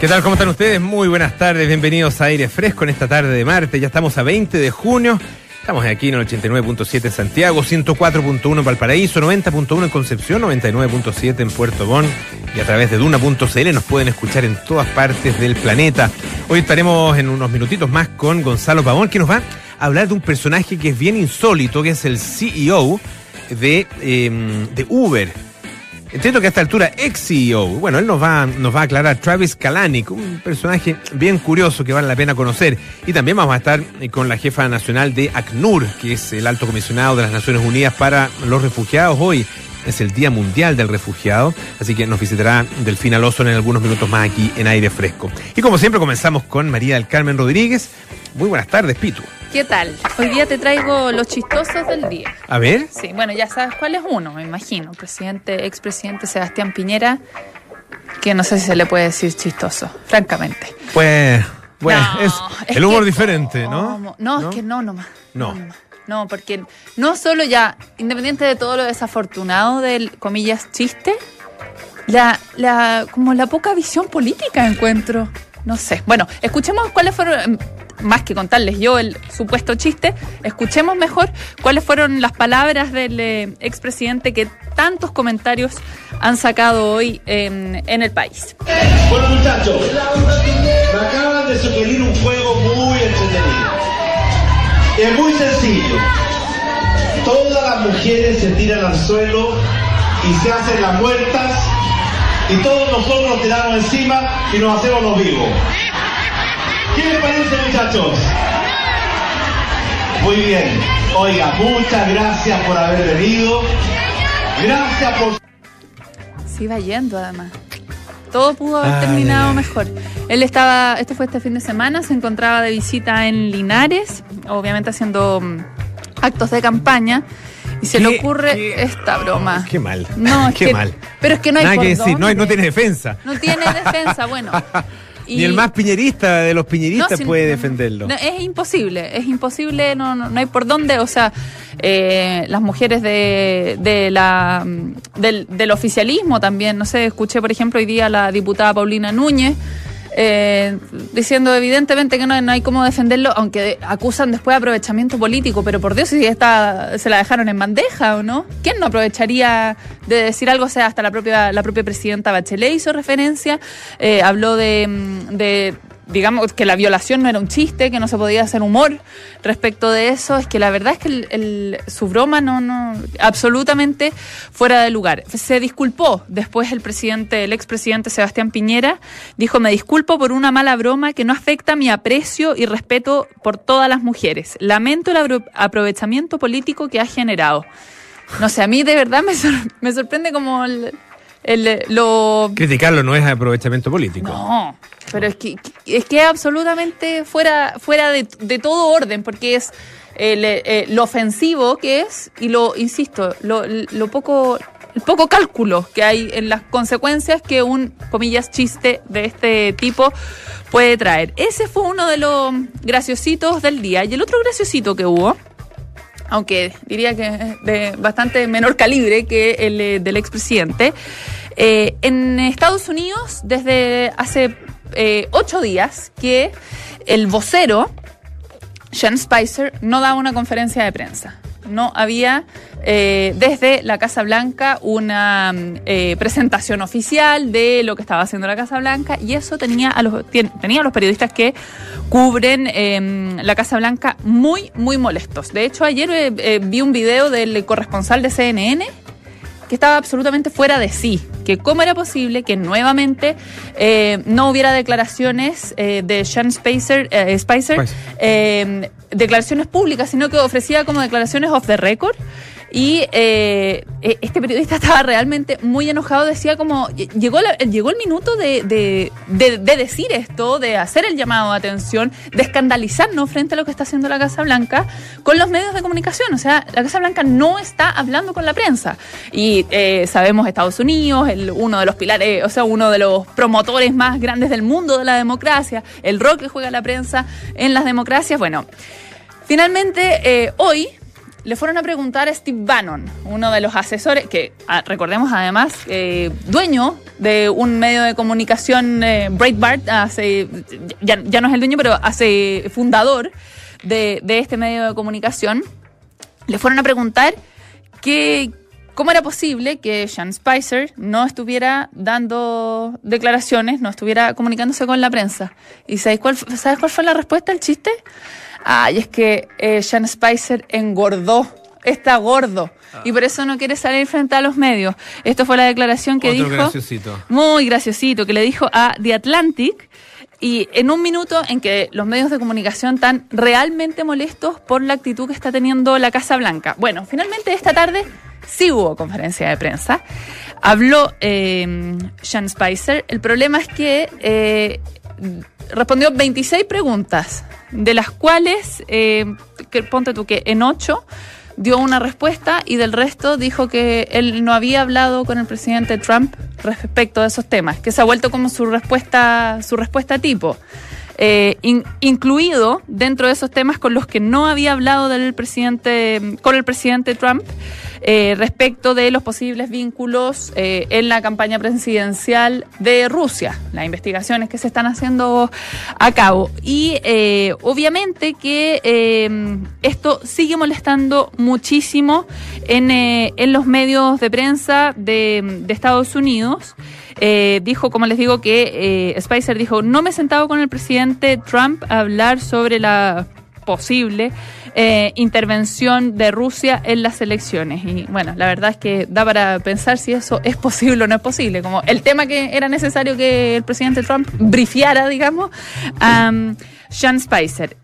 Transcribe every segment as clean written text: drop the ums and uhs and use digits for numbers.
¿Qué tal? ¿Cómo están ustedes? Muy buenas tardes, bienvenidos a Aire Fresco en esta tarde de martes. Ya estamos a 20 de junio. Estamos aquí en el 89.7 en Santiago, 104.1 en Valparaíso, 90.1 en Concepción, 99.7 en Puerto Montt y a través de Duna.cl nos pueden escuchar en todas partes del planeta. Hoy estaremos en unos minutitos más con Gonzalo Pavón, que nos va a hablar de un personaje que es bien insólito, que es el CEO de Uber. Entiendo que a esta altura ex-CEO. Bueno, él nos va a aclarar. Travis Kalanick, un personaje bien curioso que vale la pena conocer. Y también vamos a estar con la jefa nacional de ACNUR, que es el alto comisionado de las Naciones Unidas para los Refugiados. Hoy es el Día Mundial del Refugiado, así que nos visitará Delfina Lawson en algunos minutos más aquí en Aire Fresco. Y como siempre comenzamos con María del Carmen Rodríguez. Muy buenas tardes, Pitu. ¿Qué tal? Hoy día te traigo los chistosos del día. A ver. Sí, bueno, ya sabes cuál es uno, me imagino. Expresidente Sebastián Piñera, que no sé si se le puede decir chistoso, francamente. Pues, bueno, No, es el humor diferente, ¿no? ¿no? Es que no nomás. No. No, porque no solo ya, independiente de todo lo desafortunado del, comillas, chiste, como la poca visión política encuentro. No sé. Bueno, escuchemos cuáles fueron, más que contarles yo el supuesto chiste, escuchemos mejor cuáles fueron las palabras del expresidente que tantos comentarios han sacado hoy en el país. Bueno, muchachos, me acaban de sugerir un juego muy entretenido. Es muy sencillo. Todas las mujeres se tiran al suelo y se hacen las muertas y todos nosotros nos tiramos encima y nos hacemos los vivos. ¿Qué les parece, muchachos? Muy bien. Oiga, muchas gracias por haber venido. Gracias por... Se iba yendo, además. Todo pudo haber terminado mejor. Él estaba, esto fue este fin de semana, se encontraba de visita en Linares, obviamente haciendo actos de campaña, y se le ocurre esta broma. Qué mal. No, es qué mal. Pero es que no hay nada por que decir, dónde. no tiene defensa. No tiene defensa, bueno. Ni el más piñerista de los piñeristas puede defenderlo. No, es imposible, no hay por dónde, o sea, las mujeres del oficialismo también, no sé, escuché por ejemplo hoy día a la diputada Paulina Núñez diciendo evidentemente que no hay cómo defenderlo, aunque acusan después de aprovechamiento político, pero por Dios, si se la dejaron en bandeja o no, ¿quién no aprovecharía de decir algo? O sea, hasta la propia presidenta Bachelet hizo referencia, habló de digamos que la violación no era un chiste, que no se podía hacer humor respecto de eso. Es que la verdad es que su broma no absolutamente fuera de lugar. Se disculpó después el expresidente Sebastián Piñera, dijo: me disculpo por una mala broma que no afecta mi aprecio y respeto por todas las mujeres. Lamento el aprovechamiento político que ha generado. No sé, a mí de verdad me sorprende como lo... Criticarlo no es aprovechamiento político. No, pero es que es absolutamente fuera de todo orden, porque es lo ofensivo que es y el poco cálculo que hay en las consecuencias que un, comillas, chiste de este tipo puede traer. Ese fue uno de los graciositos del día. Y el otro graciosito que hubo, aunque diría que es de bastante menor calibre que el del expresidente, en Estados Unidos desde hace 8 días que el vocero Sean Spicer no daba una conferencia de prensa. No había desde la Casa Blanca una presentación oficial de lo que estaba haciendo la Casa Blanca, y eso tenía a los periodistas que cubren la Casa Blanca muy, muy molestos. De hecho, ayer vi un video del corresponsal de CNN que estaba absolutamente fuera de sí, que cómo era posible que nuevamente no hubiera declaraciones de Sean Spicer, declaraciones públicas, sino que ofrecía como declaraciones off the record. Y este periodista estaba realmente muy enojado, decía como, llegó el minuto de decir esto, de hacer el llamado de atención, de escandalizarnos frente a lo que está haciendo la Casa Blanca con los medios de comunicación. O sea, la Casa Blanca no está hablando con la prensa. Y sabemos Estados Unidos, uno de los pilares, o sea, uno de los promotores más grandes del mundo de la democracia, el rol que juega la prensa en las democracias. Bueno, finalmente hoy le fueron a preguntar a Steve Bannon, uno de los asesores, que recordemos además, dueño de un medio de comunicación, Breitbart, ya no es el dueño, pero fundador de este medio de comunicación. Le fueron a preguntar cómo era posible que Sean Spicer no estuviera dando declaraciones, no estuviera comunicándose con la prensa. ¿Y sabes cuál fue la respuesta al chiste? Y es que Sean Spicer engordó, está gordo, y por eso no quiere salir frente a los medios. Esto fue la declaración que dijo, graciosito. Muy graciosito, que le dijo a The Atlantic, y en un minuto en que los medios de comunicación están realmente molestos por la actitud que está teniendo la Casa Blanca. Bueno, finalmente esta tarde sí hubo conferencia de prensa. Habló Sean Spicer. El problema es que respondió 26 preguntas, de las cuales, ponte tú que en 8 dio una respuesta y del resto dijo que él no había hablado con el presidente Trump respecto de esos temas, que se ha vuelto como su respuesta tipo. Incluido dentro de esos temas con los que no había hablado con el presidente Trump, respecto de los posibles vínculos en la campaña presidencial de Rusia, las investigaciones que se están haciendo a cabo. Y obviamente que esto sigue molestando muchísimo en los medios de prensa de Estados Unidos. Dijo, como les digo, que Spicer dijo: no me he sentado con el presidente Trump a hablar sobre la posible intervención de Rusia en las elecciones. Y bueno, la verdad es que da para pensar si eso es posible o no es posible, como el tema que era necesario que el presidente Trump briefiara, digamos, a Sean Spicer.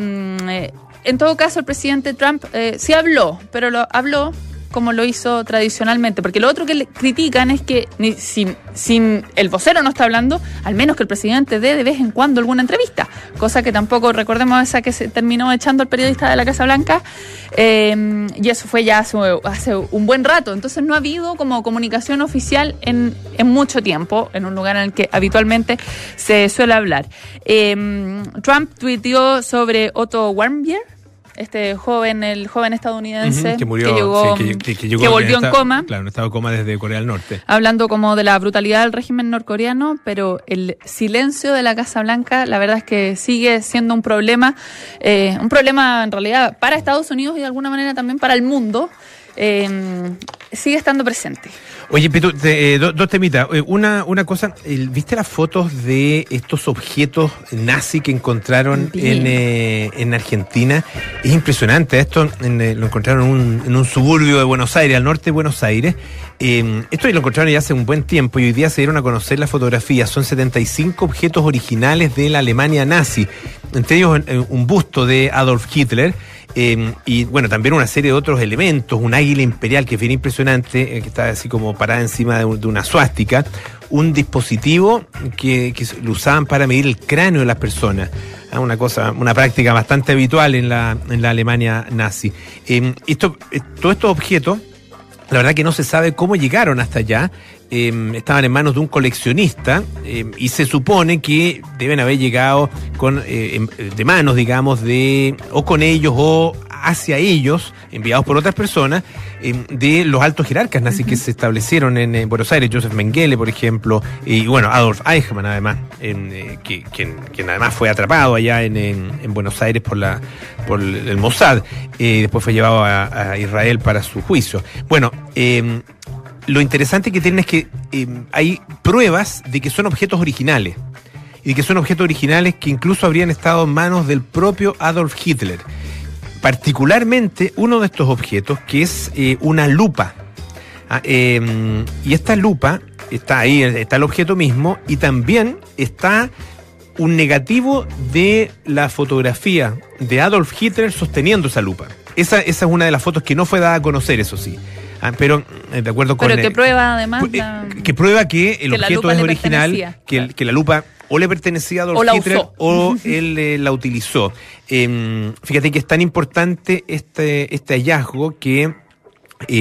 En todo caso, el presidente Trump sí habló, pero lo habló como lo hizo tradicionalmente, porque lo otro que le critican es que sin el vocero no está hablando, al menos que el presidente dé de vez en cuando alguna entrevista, cosa que tampoco, recordemos esa que se terminó echando al periodista de la Casa Blanca, y eso fue ya hace un buen rato. Entonces no ha habido como comunicación oficial en mucho tiempo, en un lugar en el que habitualmente se suele hablar. Trump tuiteó sobre Otto Warmbier, el joven estadounidense que murió, que volvió en coma. Claro, en estado de coma desde Corea del Norte. Hablando como de la brutalidad del régimen norcoreano, pero el silencio de la Casa Blanca, la verdad es que sigue siendo un problema en realidad para Estados Unidos y de alguna manera también para el mundo. Sigue estando presente. Oye, Pitu, dos temitas. Una cosa, ¿viste las fotos de estos objetos nazi que encontraron en Argentina? Es impresionante. Esto lo encontraron en un suburbio de Buenos Aires, al norte de Buenos Aires. Esto lo encontraron ya hace un buen tiempo y hoy día se dieron a conocer las fotografías. Son 75 objetos originales de la Alemania nazi. Entre ellos un busto de Adolf Hitler. Y bueno, también una serie de otros elementos, un águila imperial que es bien impresionante, que está así como parada encima de una suástica, un dispositivo que lo usaban para medir el cráneo de las personas, una práctica bastante habitual en la Alemania nazi. Todos estos objetos, la verdad que no se sabe cómo llegaron hasta allá. Estaban en manos de un coleccionista y se supone que deben haber llegado de manos, digamos, o con ellos o hacia ellos, enviados por otras personas, de los altos jerarcas nazis que se establecieron en Buenos Aires, Joseph Mengele, por ejemplo, y bueno, Adolf Eichmann, además, quien además fue atrapado allá en Buenos Aires por el Mossad, después fue llevado a Israel para su juicio. Bueno, lo interesante que tienen es que hay pruebas de que son objetos originales y de que son objetos originales que incluso habrían estado en manos del propio Adolf Hitler. Particularmente uno de estos objetos que es una lupa. Y esta lupa está ahí, está el objeto mismo y también está un negativo de la fotografía de Adolf Hitler sosteniendo esa lupa. Esa es una de las fotos que no fue dada a conocer, eso sí. Pero de acuerdo con... Pero que prueba además... que prueba que el objeto es original, que la lupa o le pertenecía a Adolf Hitler o él la utilizó. Fíjate que es tan importante este hallazgo que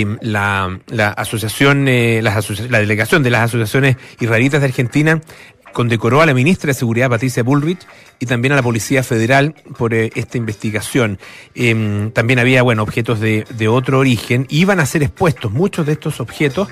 la asociación, la delegación de las asociaciones israelitas de Argentina condecoró a la ministra de Seguridad, Patricia Bullrich, y también a la Policía Federal por esta investigación. También había, objetos de otro origen. Iban a ser expuestos muchos de estos objetos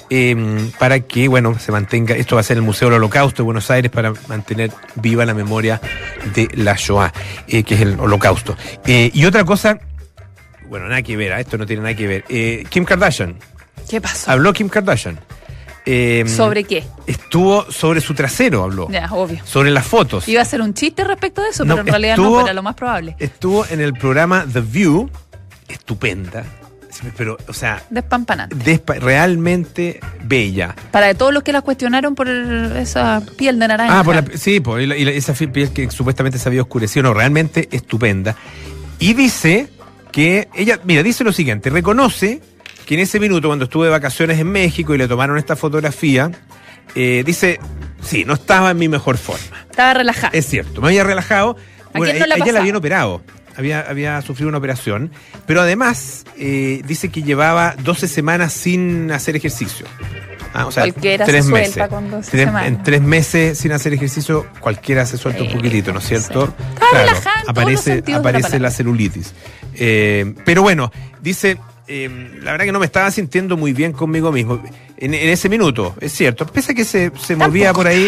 para que, se mantenga. Esto va a ser el Museo del Holocausto de Buenos Aires para mantener viva la memoria de la Shoah, que es el Holocausto. Y otra cosa, nada que ver, esto no tiene nada que ver. Kim Kardashian. ¿Qué pasó? Habló Kim Kardashian. ¿Sobre qué? Estuvo sobre su trasero, habló. Ya, obvio. Sobre las fotos. Iba a hacer un chiste respecto de eso, pero en realidad no, era lo más probable. Estuvo en el programa The View, estupenda, pero, despampanante. Realmente bella. Para todos los que la cuestionaron por esa piel de naranja. Esa piel que supuestamente se había oscurecido, no, realmente estupenda. Y dice que ella, dice lo siguiente, reconoce que en ese minuto, cuando estuve de vacaciones en México y le tomaron esta fotografía, dice, sí, no estaba en mi mejor forma. Estaba relajada. Es cierto, me había relajado. ¿A quién no le ha ella la pasado? habían operado, había sufrido una operación, pero además dice que llevaba 12 semanas sin hacer ejercicio. Cualquiera 3 se meses. suelta con 12 semanas. En 3 meses sin hacer ejercicio, cualquiera se suelta un poquitito, ¿no es cierto? Sí. Está relajada en todos los sentidos de la aparece palabra. la celulitis. Pero dice... la verdad que no me estaba sintiendo muy bien conmigo mismo en ese minuto, es cierto, pese a que se movía por ahí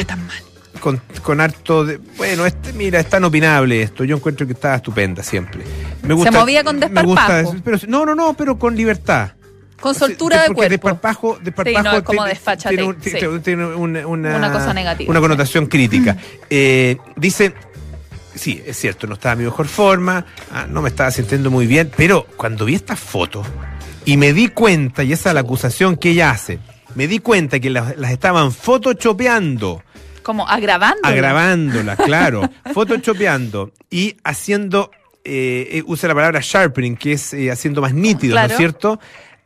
con harto de, mira, es tan opinable esto, yo encuentro que estaba estupenda siempre. Me gusta, se movía con desparpajo. Pero pero con libertad. Con soltura de cuerpo. Desparpajo sí, no, es como desfachate. Tiene una cosa negativa. Una connotación crítica. Dice... Sí, es cierto, no estaba en mi mejor forma, no me estaba sintiendo muy bien, pero cuando vi estas fotos y me di cuenta, y esa es la acusación que ella hace, me di cuenta que las estaban photoshopeando. Como agravándolas, claro, photoshopeando y haciendo, usa la palabra sharpening, que es haciendo más nítido, claro. ¿no es cierto?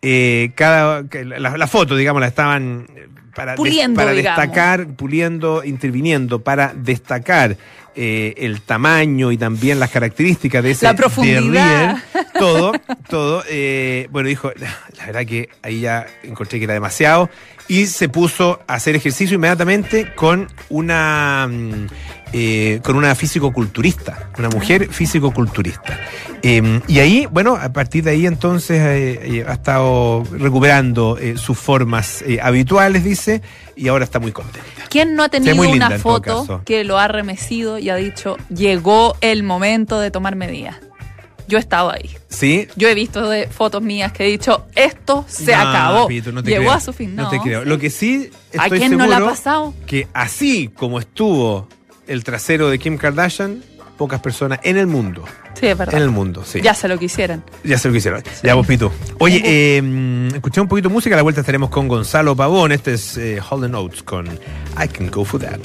La foto, digamos, la estaban... para destacar, puliendo, interviniendo, para destacar el tamaño y también las características de ese la profundidad, todo. Dijo, la verdad que ahí ya encontré que era demasiado y se puso a hacer ejercicio inmediatamente con una físico-culturista, una mujer físico-culturista. Y ahí, a partir de ahí entonces ha estado recuperando sus formas habituales, dice, y ahora está muy contenta. ¿Quién no ha tenido una en foto que lo ha remecido y ha dicho, llegó el momento de tomar medidas? Yo he estado ahí. ¿Sí? Yo he visto fotos mías que he dicho, esto se acabó. Pito, no te llegó creo. a su fin. No te creo. Sí. Lo que sí ¿A estoy quién seguro no le ha pasado? Que así como estuvo el trasero de Kim Kardashian, pocas personas en el mundo. Sí, es verdad. En el mundo, sí. Ya se lo quisieran. Ya se lo quisieron. Sí. Ya vos, Pitu. Oye, escuché un poquito de música. A la vuelta estaremos con Gonzalo Pavón. Este es Holden Oates con I Can Go For That.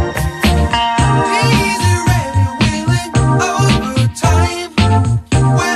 Easy, ready, willing, overtime.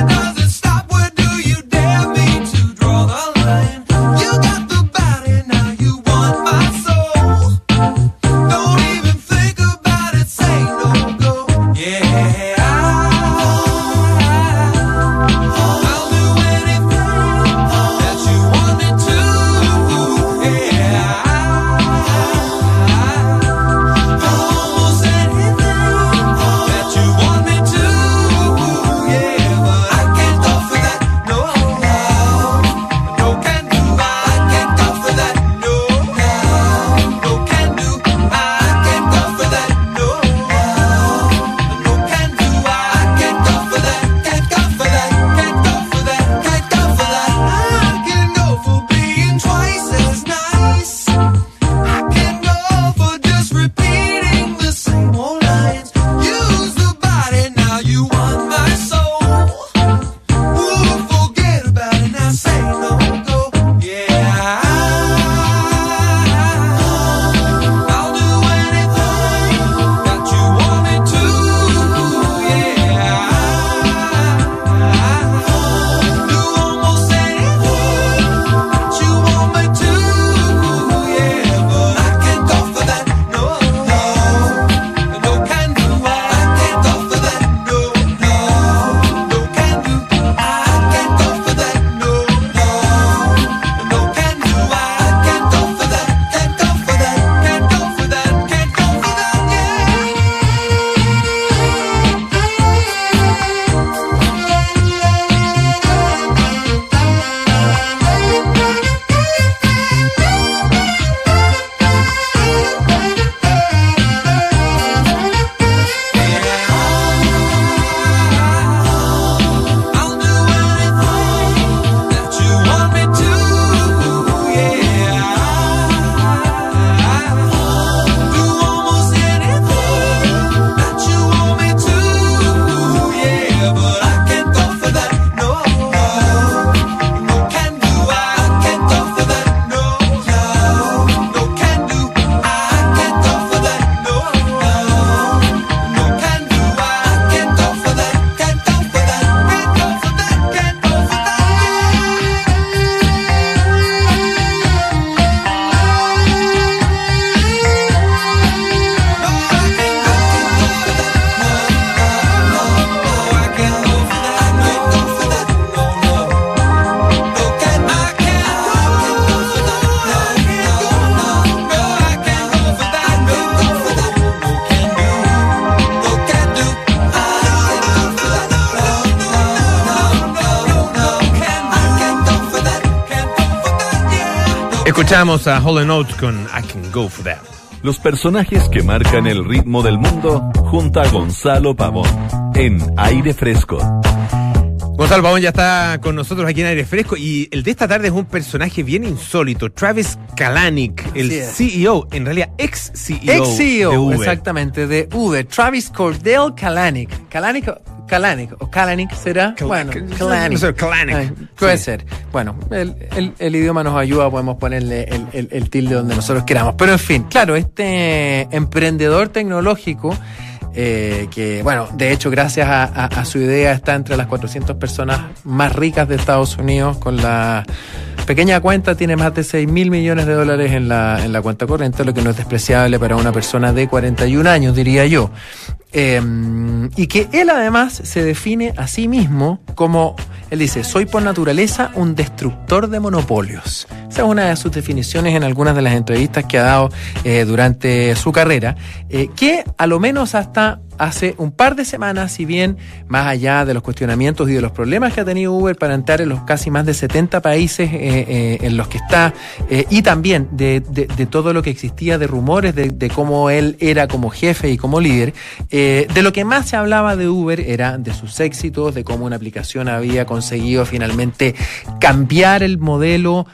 Escuchamos a Hall & Oates con I Can Go For That. Los personajes que marcan el ritmo del mundo, junto a Gonzalo Pavón, en Aire Fresco. Gonzalo Pavón ya está con nosotros aquí en Aire Fresco y el de esta tarde es un personaje bien insólito, Travis Kalanick, el CEO, en realidad ex-CEO de Uber. Exactamente, de Uber. Travis Cordell Kalanick. Kalanick será. Kalanick. Puede ser. Bueno, el idioma nos ayuda, podemos ponerle el tilde donde nosotros queramos. Pero en fin, claro, este emprendedor tecnológico que, bueno, de hecho, gracias a su idea está entre las 400 personas más ricas de Estados Unidos. Con la pequeña cuenta tiene más de $6.000 millones en la cuenta corriente, lo que no es despreciable para una persona de 41 años, diría yo. Y que él además se define a sí mismo como, él dice, soy por naturaleza un destructor de monopolios. Esa es una de sus definiciones en algunas de las entrevistas que ha dado durante su carrera, que a lo menos hasta hace un par de semanas, si bien más allá de los cuestionamientos y de los problemas que ha tenido Uber para entrar en los casi más de 70 países en los que está, y también de todo lo que existía de rumores de cómo él era como jefe y como líder, de lo que más se hablaba de Uber era de sus éxitos, de cómo una aplicación había conseguido finalmente cambiar el modelo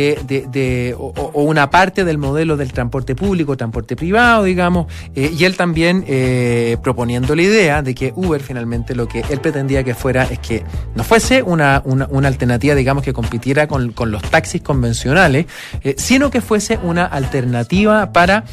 o una parte del modelo del transporte público, transporte privado, digamos, y él también proponiendo la idea de que Uber finalmente lo que él pretendía que fuera es que no fuese una alternativa, digamos, que compitiera con los taxis convencionales, sino que fuese una alternativa para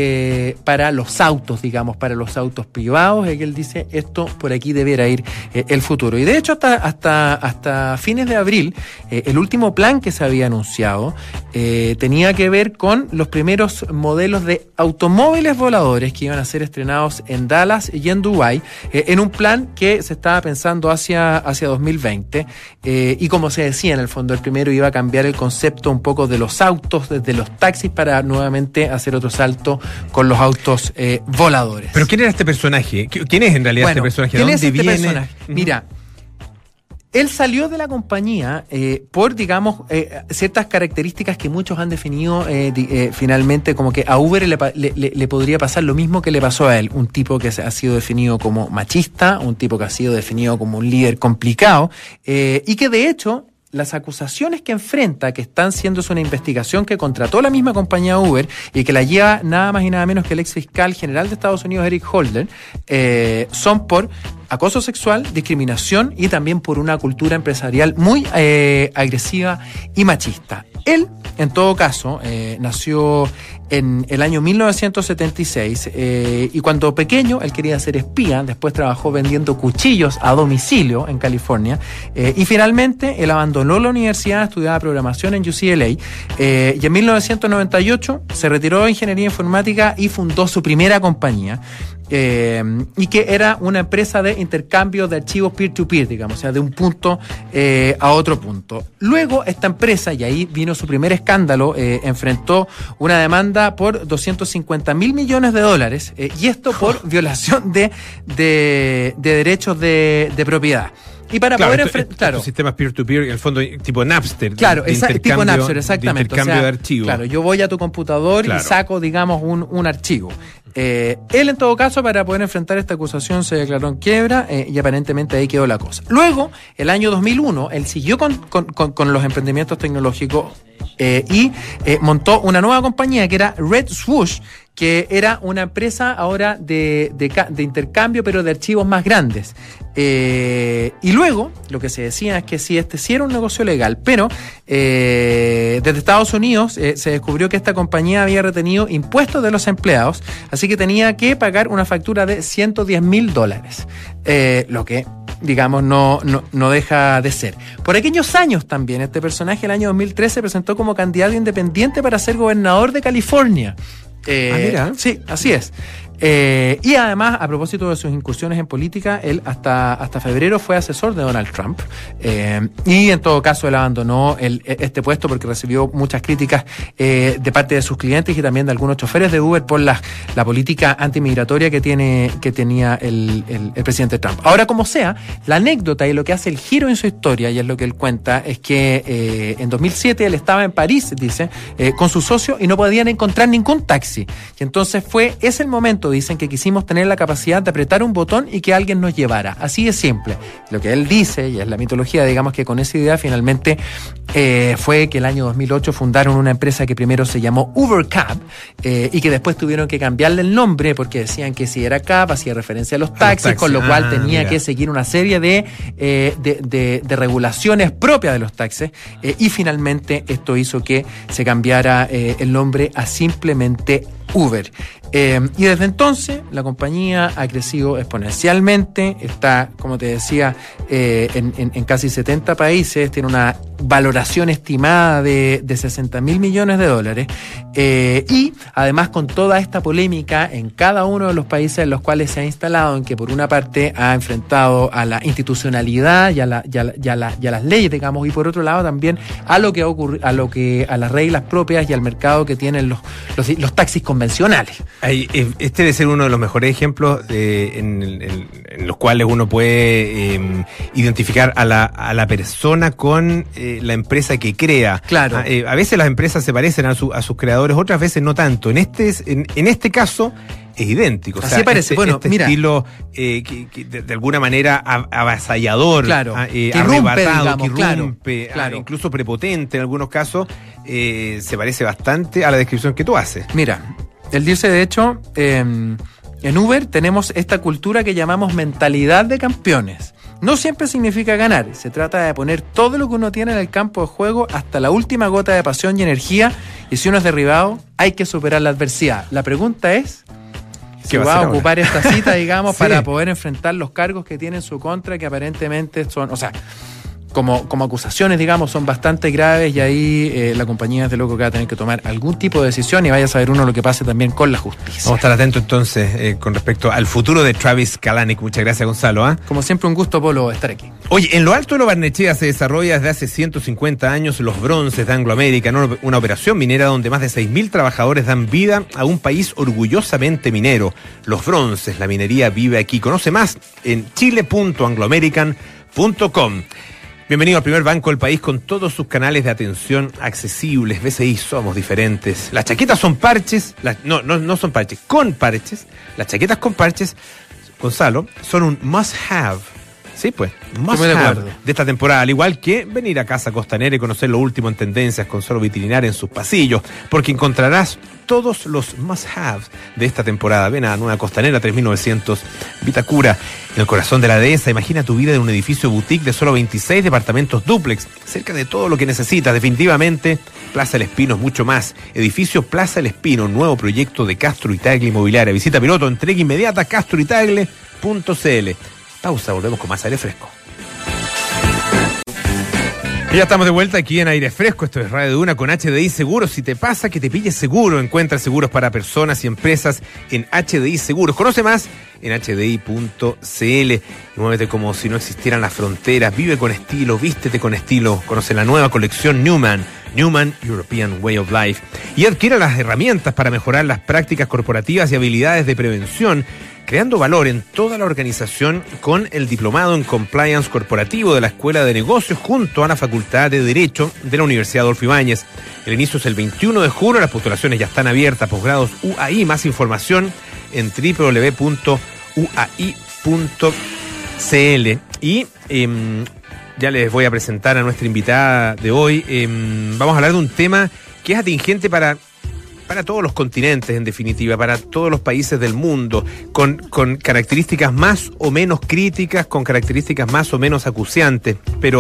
los autos, digamos, para los autos privados, que él dice, esto por aquí debiera ir el futuro. Y de hecho hasta fines de abril, el último plan que se había anunciado tenía que ver con los primeros modelos de automóviles voladores que iban a ser estrenados en Dallas y en Dubái, en un plan que se estaba pensando hacia 2020, y como se decía, en el fondo el primero iba a cambiar el concepto un poco de los autos, de los taxis, para nuevamente hacer otro salto con los autos voladores. ¿Pero quién era este personaje? ¿Quién es en realidad este personaje? ¿De dónde viene? Personaje? Mira, él salió de la compañía por, digamos, ciertas características que muchos han definido finalmente como que a Uber le podría pasar lo mismo que le pasó a él. Un tipo que ha sido definido como machista, un tipo que ha sido definido como un líder complicado, y que de hecho las acusaciones que enfrenta, que están siendo una investigación que contrató la misma compañía Uber y que la lleva nada más y nada menos que el ex fiscal general de Estados Unidos, Eric Holder, son por acoso sexual, discriminación y también por una cultura empresarial muy agresiva y machista. Él, en todo caso, nació en el año 1976 y cuando pequeño él quería ser espía, después trabajó vendiendo cuchillos a domicilio en California, y finalmente él abandonó la universidad, estudiaba programación en UCLA, y en 1998 se retiró de ingeniería informática y fundó su primera compañía, y que era una empresa de intercambio de archivos peer-to-peer, digamos, o sea, de un punto a otro punto. Luego esta empresa, y ahí vino su primer escándalo, enfrentó una demanda por $250.000 millones, y esto por violación de derechos de propiedad. Y para poder enfrentar. Los sistemas peer-to-peer, en el fondo, tipo Napster. Claro, tipo Napster, exactamente. De intercambio de archivos. Claro, yo voy a tu computador y saco, digamos, un archivo. Él, en todo caso, para poder enfrentar esta acusación, se declaró en quiebra, y aparentemente ahí quedó la cosa. Luego, el año 2001, él siguió con los emprendimientos tecnológicos y montó una nueva compañía que era Red Swoosh, que era una empresa ahora de intercambio, pero de archivos más grandes. Y luego, lo que se decía es que sí era un negocio legal, pero desde Estados Unidos se descubrió que esta compañía había retenido impuestos de los empleados, así que tenía que pagar una factura de $110.000, lo que, digamos, no deja de ser. Por aquellos años también, este personaje, el año 2013, se presentó como candidato independiente para ser gobernador de California. Mira. Sí, así es. Y además, a propósito de sus incursiones en política, él hasta febrero fue asesor de Donald Trump. Y en todo caso, él abandonó este puesto porque recibió muchas críticas de parte de sus clientes y también de algunos choferes de Uber por la política antimigratoria que tenía el presidente Trump. Ahora, como sea, la anécdota y lo que hace el giro en su historia, y es lo que él cuenta, es que en 2007 él estaba en París, dice, con su socio y no podían encontrar ningún taxi. Y entonces es el momento, dicen, que quisimos tener la capacidad de apretar un botón y que alguien nos llevara. Así de simple. Lo que él dice, y es la mitología, digamos que con esa idea finalmente fue que el año 2008 fundaron una empresa que primero se llamó Uber Cab y que después tuvieron que cambiarle el nombre porque decían que si era Cab hacía referencia a los taxis, con lo cual tenía que seguir una serie de regulaciones propias de los taxis y finalmente esto hizo que se cambiara el nombre a simplemente Uber. Y desde entonces la compañía ha crecido exponencialmente, está, como te decía, en casi 70 países, tiene una valoración estimada de 60.000 millones de dólares y además con toda esta polémica en cada uno de los países en los cuales se ha instalado, en que por una parte ha enfrentado a la institucionalidad y a las leyes, digamos, y por otro lado también a lo que ocurre, a las reglas propias y al mercado que tienen los taxis convencionales. Este debe ser uno de los mejores ejemplos en los cuales uno puede identificar a la persona con la empresa que crea. Claro. A veces las empresas se parecen a sus creadores, otras veces no tanto. En este caso es idéntico. Así parece. Mira, estilo que de alguna manera avasallador, claro, arrebatado, que claro, irrumpe, claro. Incluso prepotente en algunos casos, se parece bastante a la descripción que tú haces. Mira, él dice, de hecho, en Uber tenemos esta cultura que llamamos mentalidad de campeones. No siempre significa ganar, se trata de poner todo lo que uno tiene en el campo de juego hasta la última gota de pasión y energía, y si uno es derribado, hay que superar la adversidad. La pregunta es si va a ocupar esta cita, digamos, sí, para poder enfrentar los cargos que tiene en su contra, que aparentemente son, o sea, como acusaciones, digamos, son bastante graves, y ahí la compañía desde luego que va a tener que tomar algún tipo de decisión, y vaya a saber uno lo que pase también con la justicia. Vamos a estar atentos entonces con respecto al futuro de Travis Kalanick. Muchas gracias, Gonzalo. Como siempre, un gusto, Polo, estar aquí. Oye, en lo alto de Lo Barnechea se desarrolla desde hace 150 años los bronces de Anglo American, una operación minera donde más de 6.000 trabajadores dan vida a un país orgullosamente minero. Los bronces, la minería vive aquí. Conoce más en chile.angloamerican.com. Bienvenido al primer banco del país con todos sus canales de atención accesibles. BCI, somos diferentes. Las chaquetas son parches, no son parches, con parches. Las chaquetas con parches, Gonzalo, son un must have. Sí, pues, must have de esta temporada, al igual que venir a Casa Costanera y conocer lo último en tendencias con solo vitrinar en sus pasillos, porque encontrarás todos los must have de esta temporada. Ven a Nueva Costanera 3900 Vitacura, en el corazón de la dehesa. Imagina tu vida en un edificio boutique de solo 26 departamentos dúplex, cerca de todo lo que necesitas. Definitivamente, Plaza El Espino es mucho más. Edificio Plaza El Espino, nuevo proyecto de Castro y Tagle Inmobiliaria. Visita piloto, entrega inmediata, castroytagle.cl. Pausa, volvemos con más aire fresco. Y ya estamos de vuelta aquí en Aire Fresco. Esto es Radio Duna con HDI Seguros. Si te pasa, que te pilles seguro. Encuentra seguros para personas y empresas en HDI Seguros. Conoce más en hdi.cl. Y muévete como si no existieran las fronteras. Vive con estilo, vístete con estilo. Conoce la nueva colección Newman European Way of Life. Y adquiera las herramientas para mejorar las prácticas corporativas y habilidades de prevención, creando valor en toda la organización con el diplomado en Compliance Corporativo de la Escuela de Negocios junto a la Facultad de Derecho de la Universidad Adolfo Ibáñez. El inicio es el 21 de julio, las postulaciones ya están abiertas. Posgrados UAI, más información en www.uai.cl. Y ya les voy a presentar a nuestra invitada de hoy. Vamos a hablar de un tema que es atingente para todos los continentes, en definitiva, para todos los países del mundo, con características más o menos críticas, con características más o menos acuciantes, pero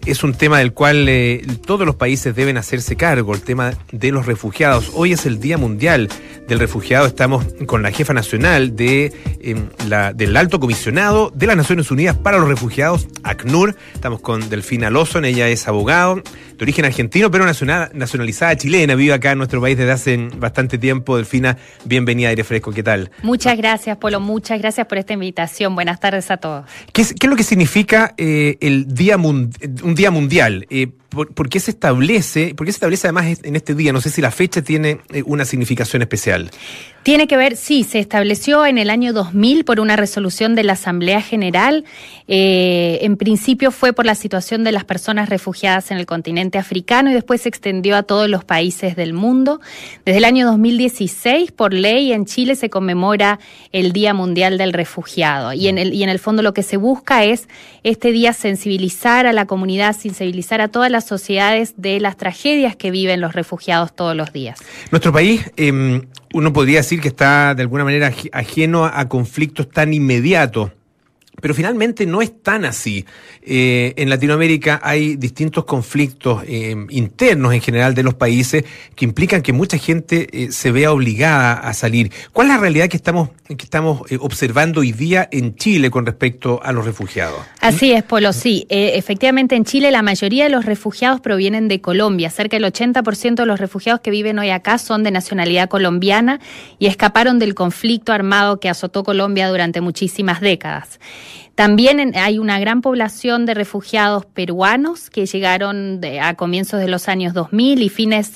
es un tema del cual todos los países deben hacerse cargo, el tema de los refugiados. Hoy es el Día Mundial del Refugiado. Estamos con la jefa nacional del Alto Comisionado de las Naciones Unidas para los Refugiados, ACNUR. Estamos con Delfina Lawson, ella es abogado de origen argentino, pero nacionalizada chilena, vive acá en nuestro país desde hace bastante tiempo. Delfina, bienvenida a Aire Fresco, ¿qué tal? Muchas gracias, Polo, muchas gracias por esta invitación. Buenas tardes a todos. ¿Qué es lo que significa un día mundial? ¿Por qué se establece además en este día? No sé si la fecha tiene una significación especial. Tiene que ver, sí, se estableció en el año 2000 por una resolución de la Asamblea General. En principio fue por la situación de las personas refugiadas en el continente africano y después se extendió a todos los países del mundo. Desde el año 2016, por ley, en Chile se conmemora el Día Mundial del Refugiado. Y en el fondo lo que se busca es este día sensibilizar a la comunidad, sensibilizar a todas las sociedades de las tragedias que viven los refugiados todos los días. Nuestro país, uno podría decir que está de alguna manera ajeno a conflictos tan inmediatos, pero finalmente no es tan así. En Latinoamérica hay distintos conflictos internos en general de los países que implican que mucha gente se vea obligada a salir. ¿Cuál es la realidad que estamos observando hoy día en Chile con respecto a los refugiados? Así es, Polo, sí. Efectivamente, en Chile la mayoría de los refugiados provienen de Colombia. Cerca del 80% de los refugiados que viven hoy acá son de nacionalidad colombiana y escaparon del conflicto armado que azotó Colombia durante muchísimas décadas. También hay una gran población de refugiados peruanos que llegaron a comienzos de los años 2000 y fines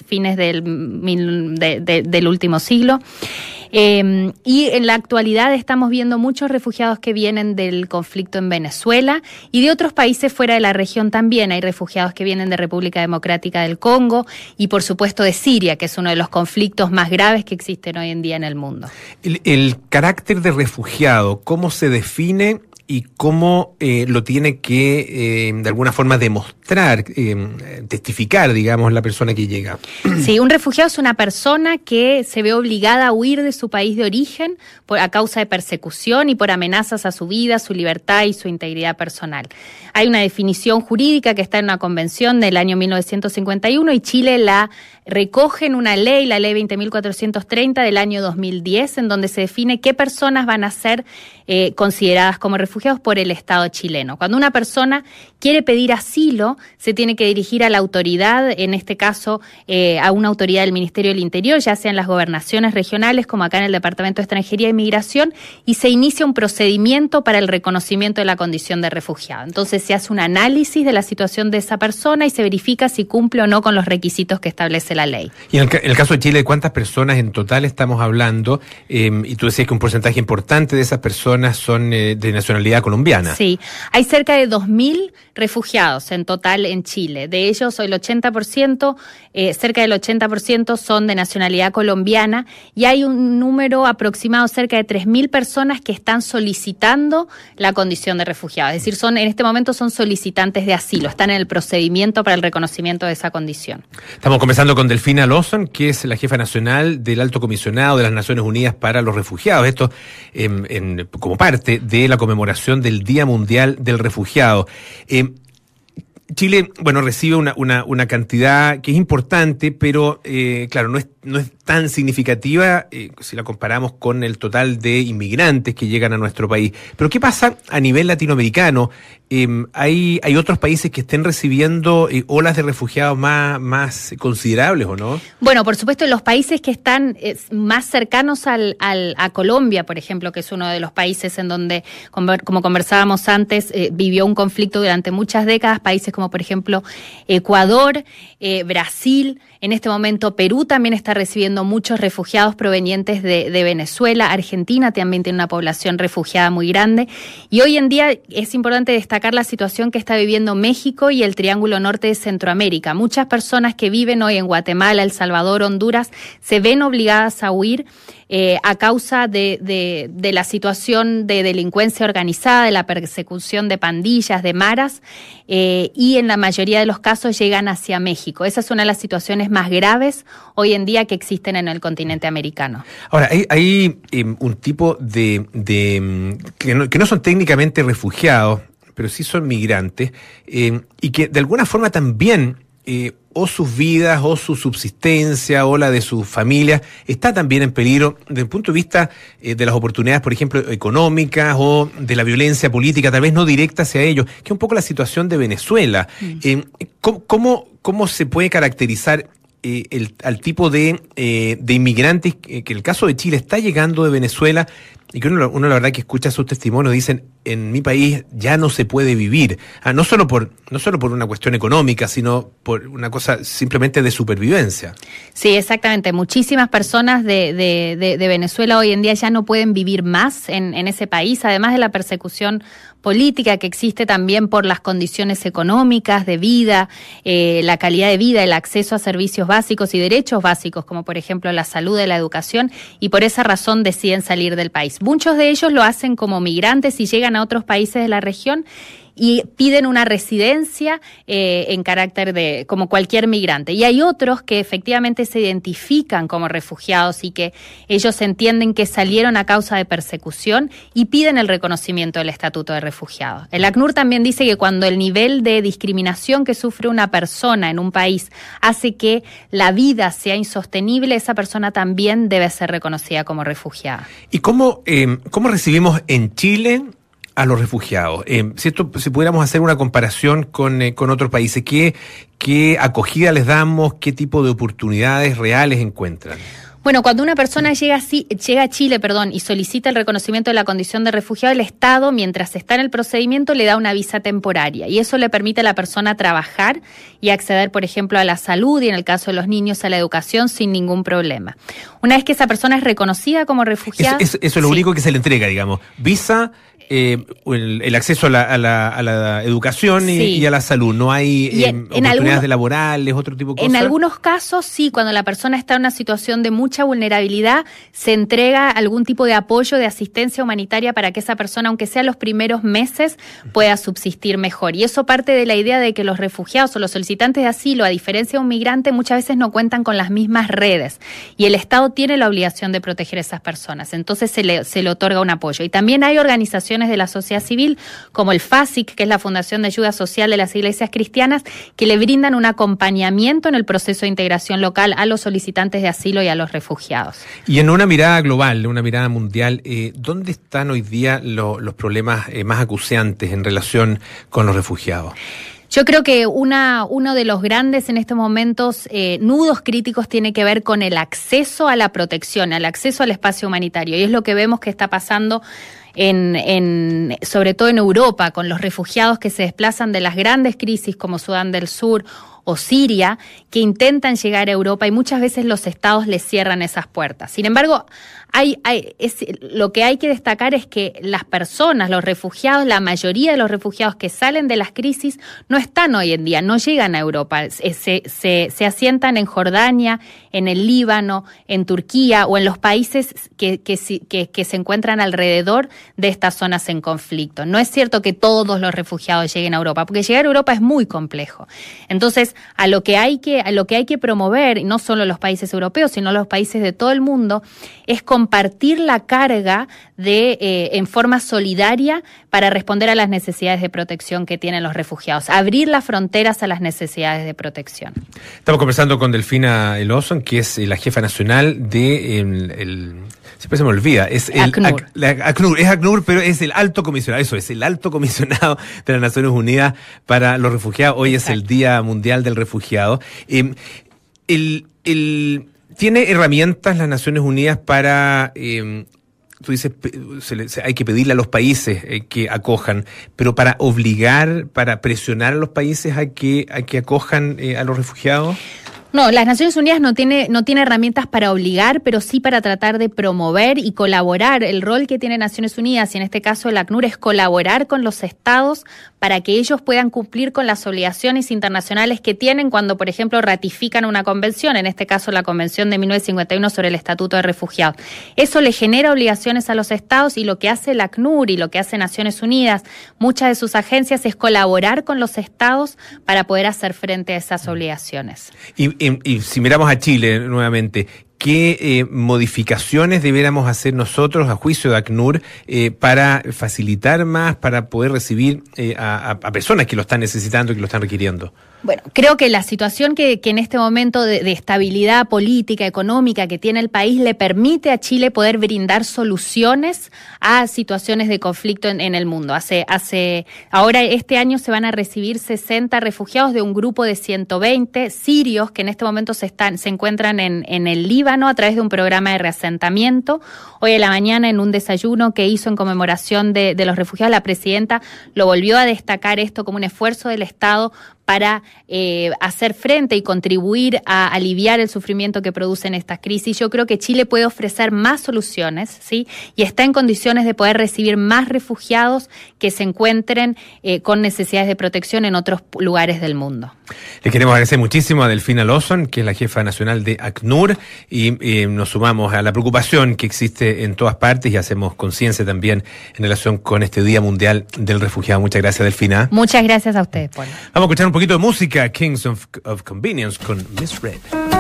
del último siglo. Y en la actualidad estamos viendo muchos refugiados que vienen del conflicto en Venezuela y de otros países fuera de la región también. Hay refugiados que vienen de República Democrática del Congo y por supuesto de Siria, que es uno de los conflictos más graves que existen hoy en día en el mundo. El carácter de refugiado, ¿cómo se define y cómo lo tiene que de alguna forma demostrar, testificar, digamos, la persona que llega? Sí, un refugiado es una persona que se ve obligada a huir de su país de origen a causa de persecución y por amenazas a su vida, su libertad y su integridad personal. Hay una definición jurídica que está en una convención del año 1951 y Chile la recoge en una ley, la ley 20.430 del año 2010, en donde se define qué personas van a ser consideradas como refugiados por el Estado chileno. Cuando una persona quiere pedir asilo, se tiene que dirigir a la autoridad, en este caso a una autoridad del Ministerio del Interior, ya sea en las gobernaciones regionales como acá en el Departamento de Extranjería e Inmigración, y se inicia un procedimiento para el reconocimiento de la condición de refugiado. Entonces se hace un análisis de la situación de esa persona y se verifica si cumple o no con los requisitos que establece la ley. Y en el caso de Chile, ¿de cuántas personas en total estamos hablando? Y tú decías que un porcentaje importante de esas personas son de nacionalidad colombiana. Sí, hay cerca de 2.000 refugiados en total en Chile. De ellos, el 80%, cerca del 80% son de nacionalidad colombiana y hay un número aproximado, cerca de 3.000 personas que están solicitando la condición de refugiado. Es decir, en este momento son solicitantes de asilo, están en el procedimiento para el reconocimiento de esa condición. Estamos conversando con Delfina Lawson, que es la jefa nacional del Alto Comisionado de las Naciones Unidas para los Refugiados. Esto como parte de la conmemoración del Día Mundial del Refugiado. Chile, recibe una cantidad que es importante, pero claro, no es tan significativa si la comparamos con el total de inmigrantes que llegan a nuestro país. Pero ¿qué pasa a nivel latinoamericano? ¿Hay otros países que estén recibiendo olas de refugiados más considerables o no? Bueno, por supuesto, los países que están más cercanos a Colombia, por ejemplo, que es uno de los países en donde, como conversábamos antes, vivió un conflicto durante muchas décadas, países como por ejemplo Ecuador, Brasil, en este momento Perú también está recibiendo muchos refugiados provenientes de Venezuela, Argentina también tiene una población refugiada muy grande y hoy en día es importante destacar la situación que está viviendo México y el Triángulo Norte de Centroamérica. Muchas personas que viven hoy en Guatemala, El Salvador, Honduras, se ven obligadas a huir a causa de la situación de delincuencia organizada, de la persecución de pandillas, de maras, y en la mayoría de los casos llegan hacia México. Esa es una de las situaciones más graves hoy en día que existen en el continente americano. Ahora, hay un tipo de que no son técnicamente refugiados, pero sí son migrantes, y que de alguna forma también o sus vidas, o su subsistencia, o la de sus familias, está también en peligro desde el punto de vista de las oportunidades, por ejemplo, económicas, o de la violencia política, tal vez no directa hacia ellos, que es un poco la situación de Venezuela. ¿Cómo se puede caracterizar al tipo de inmigrantes que en el caso de Chile está llegando de Venezuela, y que uno la verdad que escucha sus testimonios, dicen, en mi país ya no se puede vivir, no solo por una cuestión económica, sino por una cosa simplemente de supervivencia? Sí, exactamente. Muchísimas personas de Venezuela hoy en día ya no pueden vivir más en ese país, además de la persecución política que existe también por las condiciones económicas de vida, la calidad de vida, el acceso a servicios básicos y derechos básicos, como por ejemplo la salud y la educación, y por esa razón deciden salir del país. Muchos de ellos lo hacen como migrantes y llegan a otros países de la región y piden una residencia en carácter de como cualquier migrante. Y hay otros que efectivamente se identifican como refugiados y que ellos entienden que salieron a causa de persecución y piden el reconocimiento del estatuto de refugiado. El ACNUR también dice que cuando el nivel de discriminación que sufre una persona en un país hace que la vida sea insostenible, esa persona también debe ser reconocida como refugiada. ¿Y cómo recibimos en Chile a los refugiados? Si pudiéramos hacer una comparación con otros países, ¿qué acogida les damos? ¿Qué tipo de oportunidades reales encuentran? Bueno, cuando una persona llega a Chile, y solicita el reconocimiento de la condición de refugiado, el Estado, mientras está en el procedimiento, le da una visa temporaria y eso le permite a la persona trabajar y acceder, por ejemplo, a la salud y, en el caso de los niños, a la educación sin ningún problema. Una vez que esa persona es reconocida como refugiada... Eso es lo único que se le entrega, digamos. Visa, el acceso a la educación y a la salud. No hay oportunidades laborales, otro tipo de cosas. En algunos casos, sí, cuando la persona está en una situación de mucha vulnerabilidad, se entrega algún tipo de apoyo, de asistencia humanitaria para que esa persona, aunque sea los primeros meses, pueda subsistir mejor. Y eso parte de la idea de que los refugiados o los solicitantes de asilo, a diferencia de un migrante, muchas veces no cuentan con las mismas redes. Y el Estado tiene la obligación de proteger a esas personas. Entonces se le otorga un apoyo. Y también hay organizaciones de la sociedad civil, como el FASIC, que es la Fundación de Ayuda Social de las Iglesias Cristianas, que le brindan un acompañamiento en el proceso de integración local a los solicitantes de asilo y a los refugiados. Y en una mirada global, una mirada mundial, ¿dónde están hoy día los problemas más acuciantes en relación con los refugiados? Yo creo que uno de los grandes en estos momentos nudos críticos tiene que ver con el acceso a la protección, al acceso al espacio humanitario. Y es lo que vemos que está pasando sobre todo en Europa, con los refugiados que se desplazan de las grandes crisis como Sudán del Sur o Siria, que intentan llegar a Europa y muchas veces los estados les cierran esas puertas. Sin embargo, lo que hay que destacar es que las personas, los refugiados, la mayoría de los refugiados que salen de las crisis no están hoy en día, no llegan a Europa, se asientan en Jordania, en el Líbano, en Turquía o en los países que se encuentran alrededor de estas zonas en conflicto. No es cierto que todos los refugiados lleguen a Europa, porque llegar a Europa es muy complejo. Entonces, a lo que hay que promover, y no solo los países europeos, sino los países de todo el mundo, es compartir la carga en forma solidaria para responder a las necesidades de protección que tienen los refugiados, abrir las fronteras a las necesidades de protección. Estamos conversando con Delfina Lawson, que es la jefa nacional de siempre se me olvida, es el ACNUR, pero es el alto comisionado, es el alto comisionado de las Naciones Unidas para los refugiados. Hoy es el Día Mundial del Refugiado. ¿Tiene herramientas las Naciones Unidas para, tú dices, hay que pedirle a los países que acojan, pero para obligar, para presionar a los países a que acojan a los refugiados? No, las Naciones Unidas no tiene herramientas para obligar, pero sí para tratar de promover y colaborar. El rol que tiene Naciones Unidas, y en este caso el ACNUR, es colaborar con los estados para que ellos puedan cumplir con las obligaciones internacionales que tienen cuando, por ejemplo, ratifican una convención, en este caso la Convención de 1951 sobre el Estatuto de Refugiados. Eso le genera obligaciones a los estados, y lo que hace el ACNUR y lo que hace Naciones Unidas, muchas de sus agencias, es colaborar con los estados para poder hacer frente a esas obligaciones. Y si miramos a Chile nuevamente, ¿qué modificaciones debiéramos hacer nosotros, a juicio de ACNUR, para facilitar más, para poder recibir a personas que lo están necesitando y que lo están requiriendo? Bueno, creo que la situación que en este momento de estabilidad política, económica que tiene el país le permite a Chile poder brindar soluciones a situaciones de conflicto en el mundo. Ahora este año se van a recibir 60 refugiados de un grupo de 120 sirios que en este momento se encuentran en el Líbano a través de un programa de reasentamiento. Hoy a la mañana, en un desayuno que hizo en conmemoración de los refugiados, la presidenta lo volvió a destacar esto como un esfuerzo del Estado para hacer frente y contribuir a aliviar el sufrimiento que producen estas crisis. Yo creo que Chile puede ofrecer más soluciones, ¿sí? Y está en condiciones de poder recibir más refugiados que se encuentren con necesidades de protección en otros lugares del mundo. Le queremos agradecer muchísimo a Delfina Lawson, que es la jefa nacional de ACNUR, y nos sumamos a la preocupación que existe en todas partes y hacemos conciencia también en relación con este Día Mundial del Refugiado. Muchas gracias, Delfina. Muchas gracias a ustedes, Polo. Vamos a escuchar un poquito de música, Kings of Convenience con Miss Red.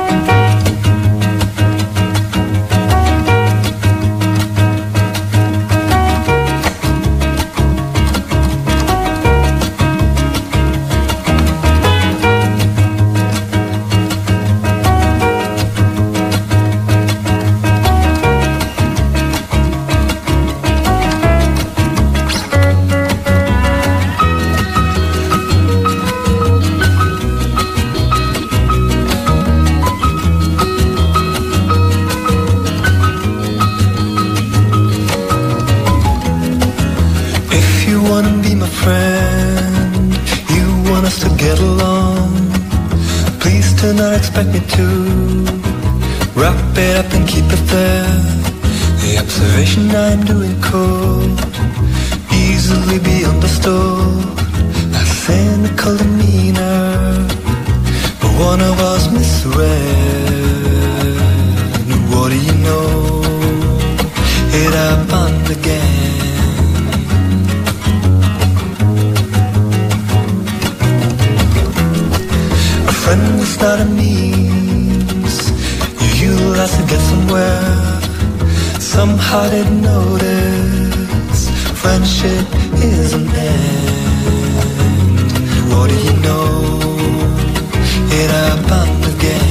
Expect me to wrap it up and keep it there. The observation I'm doing could easily be understood. A cynical demeanor, but one of us misread. What do you know? It happened again. A friend is not a means you utilize to get somewhere. Somehow didn't notice friendship is an end. What do you know? It happened again.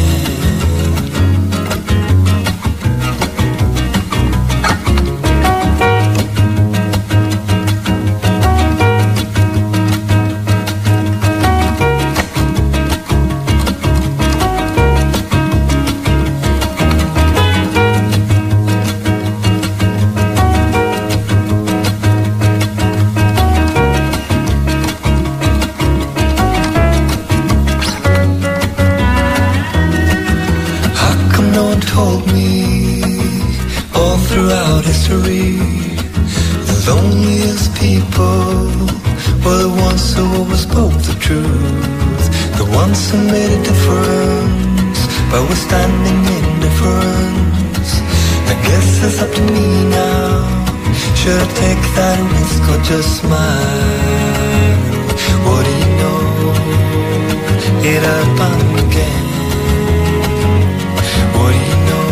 Just smile. What do you know? It happened again. What do you know?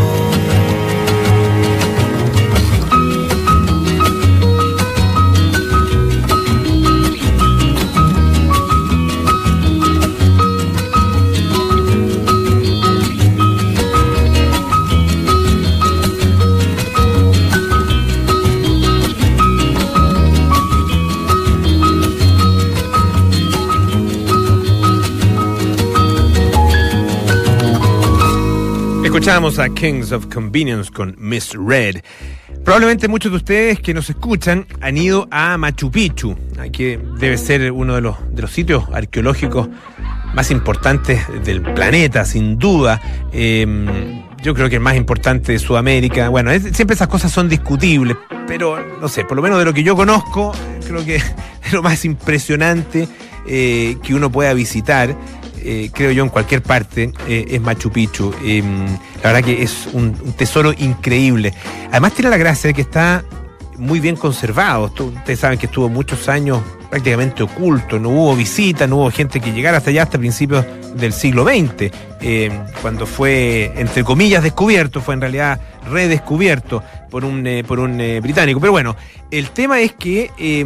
Escuchamos a Kings of Convenience con Miss Red. Probablemente muchos de ustedes que nos escuchan han ido a Machu Picchu, que debe ser uno de los sitios arqueológicos más importantes del planeta, sin duda. Yo creo que el más importante de Sudamérica. Bueno, siempre esas cosas son discutibles, pero no sé, por lo menos de lo que yo conozco, creo que es lo más impresionante que uno pueda visitar. Creo yo en cualquier parte, es Machu Picchu. La verdad que es un tesoro increíble. Además tiene la gracia de que está muy bien conservado. Ustedes saben que estuvo muchos años prácticamente oculto, no hubo visitas, no hubo gente que llegara hasta allá hasta principios del siglo XX, cuando fue, entre comillas, descubierto, fue en realidad redescubierto por un británico. Pero bueno, el tema es que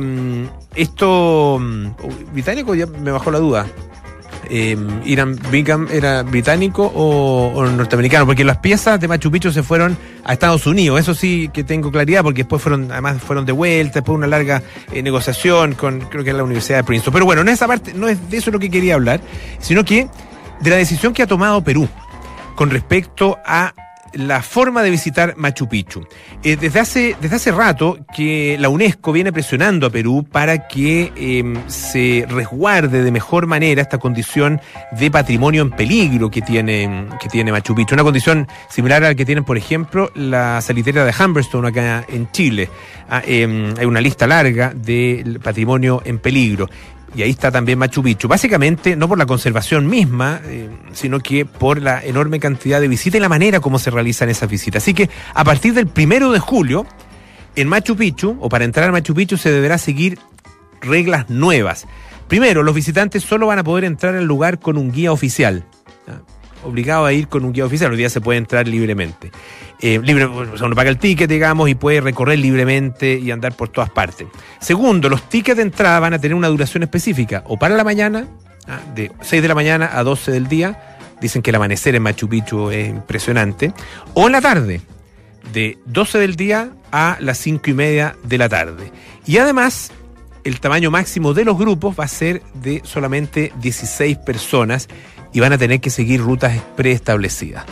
británico, ya me bajó la duda. Hiram Bingham era británico o norteamericano, porque las piezas de Machu Picchu se fueron a Estados Unidos, eso sí que tengo claridad, porque después fueron de vuelta, después de una larga negociación con, creo que era la Universidad de Princeton. Pero bueno, en esa parte no es de eso lo que quería hablar, sino que de la decisión que ha tomado Perú con respecto a la forma de visitar Machu Picchu. Desde hace rato que la UNESCO viene presionando a Perú para que se resguarde de mejor manera esta condición de patrimonio en peligro que tiene Machu Picchu. Una condición similar a la que tienen, por ejemplo, la salitera de Humberstone acá en Chile. Hay una lista larga de patrimonio en peligro. Y ahí está también Machu Picchu. Básicamente, no por la conservación misma, sino que por la enorme cantidad de visitas y la manera como se realizan esas visitas. Así que, a partir del 1 de julio, en Machu Picchu, o para entrar a Machu Picchu, se deberá seguir reglas nuevas. Primero, los visitantes solo van a poder entrar al lugar con un guía oficial. Obligado a ir con un guía oficial, hoy día se puede entrar libremente. O sea, uno paga el ticket, digamos, y puede recorrer libremente y andar por todas partes. Segundo, los tickets de entrada van a tener una duración específica, o para la mañana, de 6 de la mañana a 12 del día, dicen que el amanecer en Machu Picchu es impresionante, o en la tarde, de 12 del día a las 5:30 de la tarde. Y además, el tamaño máximo de los grupos va a ser de solamente 16 personas, y van a tener que seguir rutas preestablecidas.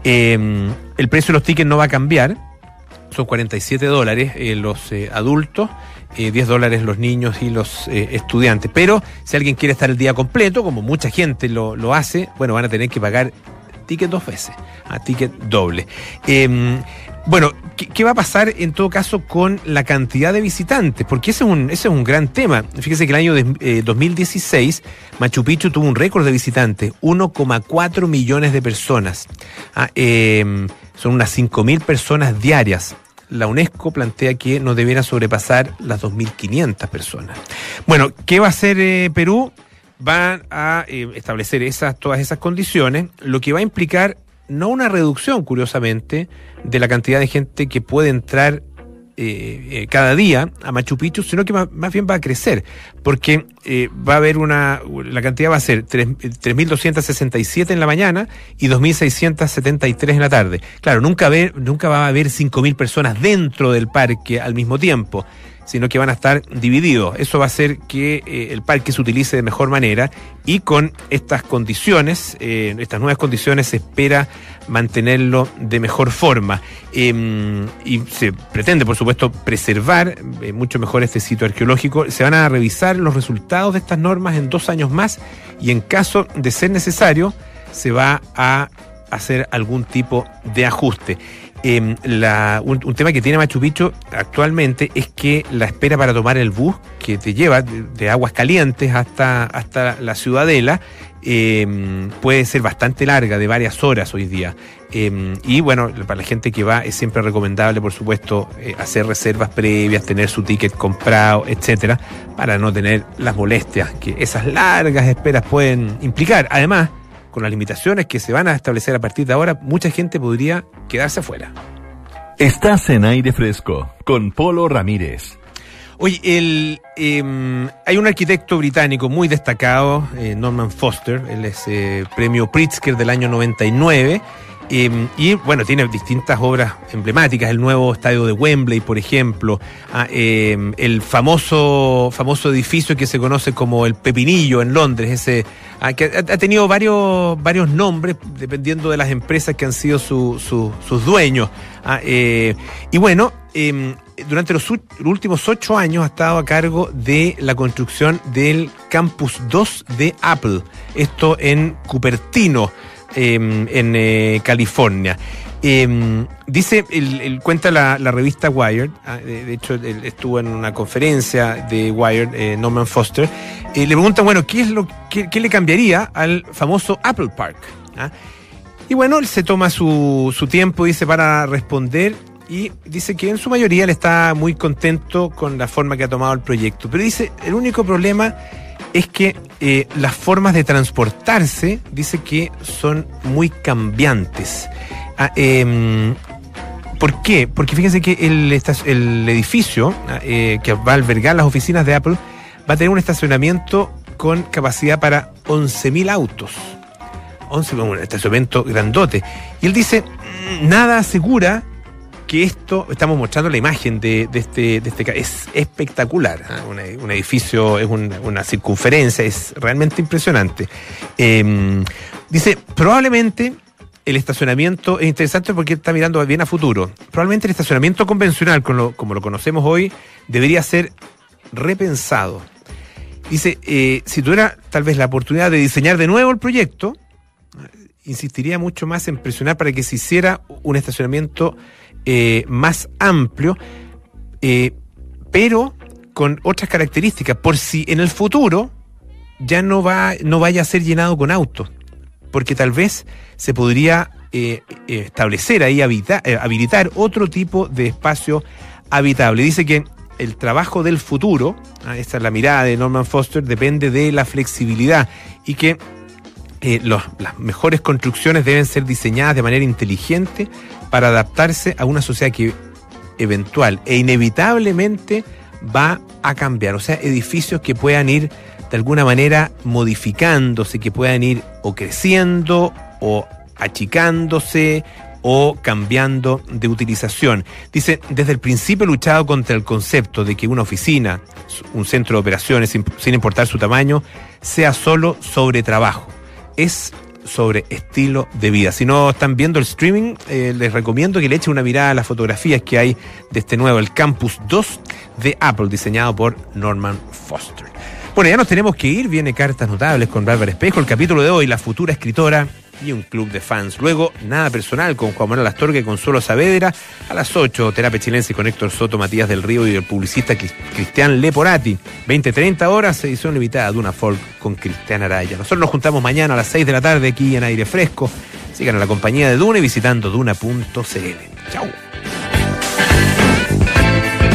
El precio de los tickets no va a cambiar, son $47 los adultos, $10 los niños y los estudiantes. Pero si alguien quiere estar el día completo, como mucha gente lo hace, bueno, van a tener que pagar ticket 2 veces, ticket doble. Bueno, ¿qué va a pasar en todo caso con la cantidad de visitantes? Porque ese es un gran tema. Fíjese que el año 2016 Machu Picchu tuvo un récord de visitantes, 1,4 millones de personas. Son unas 5.000 personas diarias. La UNESCO plantea que no debiera sobrepasar las 2.500 personas. Bueno, ¿qué va a hacer Perú? Van a establecer todas esas condiciones, lo que va a implicar no una reducción, curiosamente, de la cantidad de gente que puede entrar cada día a Machu Picchu, sino que más bien va a crecer, porque va a haber la cantidad va a ser 3.267 en la mañana y 2.673 en la tarde. Claro, nunca va a haber 5.000 personas dentro del parque al mismo tiempo, sino que van a estar divididos. Eso va a hacer que el parque se utilice de mejor manera, y con estas condiciones, estas nuevas condiciones, se espera mantenerlo de mejor forma. Y se pretende, por supuesto, preservar mucho mejor este sitio arqueológico. Se van a revisar los resultados de estas normas en 2 años más, y en caso de ser necesario, se va a hacer algún tipo de ajuste. Un tema que tiene Machu Picchu actualmente es que la espera para tomar el bus que te lleva de Aguascalientes hasta la Ciudadela puede ser bastante larga, de varias horas hoy día. Y bueno, para la gente que va es siempre recomendable, por supuesto, hacer reservas previas, tener su ticket comprado, etcétera, para no tener las molestias que esas largas esperas pueden implicar. Además, con las limitaciones que se van a establecer a partir de ahora, mucha gente podría quedarse afuera. Estás en Aire Fresco con Polo Ramírez. Oye, hay un arquitecto británico muy destacado, Norman Foster. Él es premio Pritzker del año 99. Y bueno, tiene distintas obras emblemáticas, el nuevo estadio de Wembley, por ejemplo, el famoso edificio que se conoce como el Pepinillo en Londres, ese que ha tenido varios nombres dependiendo de las empresas que han sido sus dueños. Y bueno, durante los últimos 8 años ha estado a cargo de la construcción del Campus 2 de Apple, esto en Cupertino, en California. Dice, cuenta la revista Wired, de hecho él estuvo en una conferencia de Wired, Norman Foster, le preguntan, bueno, ¿qué le cambiaría al famoso Apple Park? Y bueno, él se toma su tiempo, dice, para responder, y dice que en su mayoría él está muy contento con la forma que ha tomado el proyecto, pero dice, el único problema es que las formas de transportarse, dice que son muy cambiantes. ¿Por qué? Porque fíjense que el edificio que va a albergar las oficinas de Apple va a tener un estacionamiento con capacidad para 11.000 autos. Un estacionamiento grandote. Y él dice, nada asegura que esto, estamos mostrando la imagen de este es espectacular, ¿eh? Un edificio, es una circunferencia, es realmente impresionante. Dice, probablemente el estacionamiento es interesante porque está mirando bien a futuro. Probablemente el estacionamiento convencional, como lo conocemos hoy, debería ser repensado. Dice, si tuviera tal vez la oportunidad de diseñar de nuevo el proyecto, insistiría mucho más en presionar para que se hiciera un estacionamiento más amplio, pero con otras características, por si en el futuro ya no vaya a ser llenado con autos, porque tal vez se podría establecer ahí, habilitar otro tipo de espacio habitable. Dice que el trabajo del futuro, esta es la mirada de Norman Foster, depende de la flexibilidad y que las mejores construcciones deben ser diseñadas de manera inteligente para adaptarse a una sociedad que eventual e inevitablemente va a cambiar. O sea, edificios que puedan ir de alguna manera modificándose, que puedan ir o creciendo o achicándose o cambiando de utilización. Dice, desde el principio he luchado contra el concepto de que una oficina, un centro de operaciones, sin importar su tamaño, sea solo sobre trabajo. Es sobre estilo de vida. Si no están viendo el streaming, les recomiendo que le echen una mirada a las fotografías que hay de este nuevo, el Campus 2 de Apple, diseñado por Norman Foster. Bueno, ya nos tenemos que ir. Viene Cartas Notables con Bárbara Espejo, el capítulo de hoy, la futura escritora y un club de fans. Luego, Nada Personal con Juan Manuel Astorga y Consuelo Saavedra. A las 8, Terapia Chilense con Héctor Soto, Matías del Río y el publicista Cristian Leporati. 20-30 horas, edición limitada de Una Folk con Cristian Araya. Nosotros nos juntamos mañana a las 6 de la tarde aquí en Aire Fresco. Sigan a la compañía de Duna y visitando duna.cl. Chau.